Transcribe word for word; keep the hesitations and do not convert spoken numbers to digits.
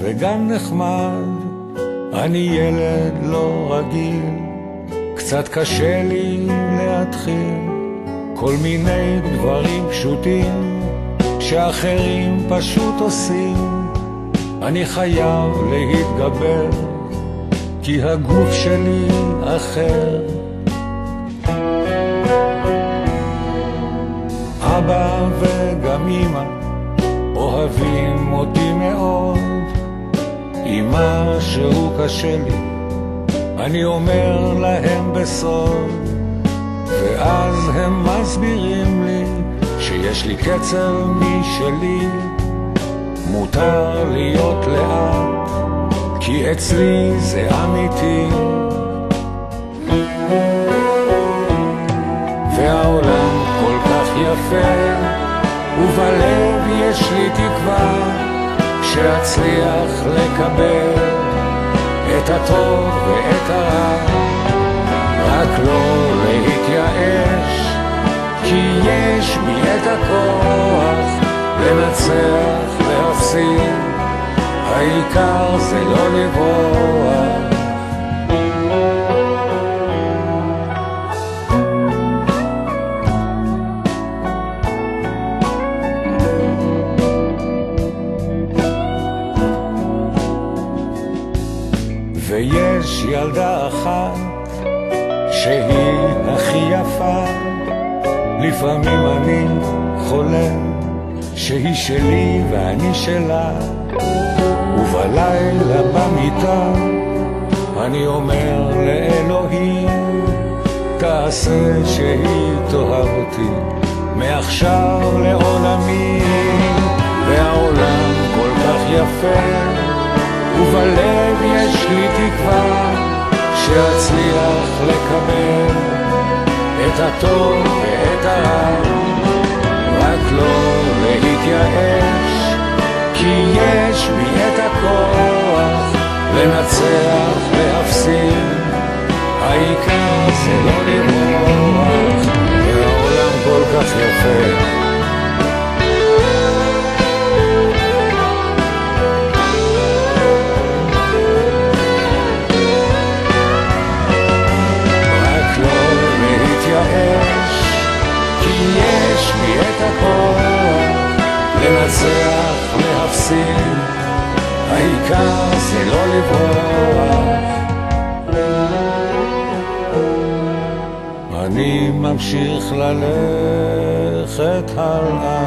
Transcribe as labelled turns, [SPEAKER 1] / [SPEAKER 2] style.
[SPEAKER 1] וגם נחמד, אני ילד לא רגיל, קצת קשה לי להתחיל כל מיני דברים פשוטים שאחרים פשוט עושים. אני חייב להתגבר כי הגוף שלי אחר. אבא וגם אמא אוהבים אותי מאוד, אמא שהוא קשה לי אני אומר להם בסוד, ואז הם מסבירים לי שיש לי קצב משלי, מותר להיות לאט כי אצלי זה אמיתי. והעולם כל כך יפה ובלב יש לי תקווה שאצליח לקבל את הטוב ואת הרע, רק לא להתייאש כי יש בי את הכוח לנצח להפסיד, העיקר זה לא לברוח. ויש ילדה אחת שהיא הכי יפה, לפעמים אני חולם שהיא שלי ואני שלה, ובלילה במיטה אני אומר לאלוהים תעשה שהיא תאהב אותי מעכשיו לעולמי. והעולם כל כך יפה ובלב יש לי תקווה שאצליח לקבל את הטוב ואת הרע, רק לא להתייאש כי יש בי את הכוח לנצח להפסיד, העיקר זה לא לברוח. והעולם כל כך יפה לנצח להפסיד, העיקר זה לא לברוח. אני ממשיך ללכת הלאה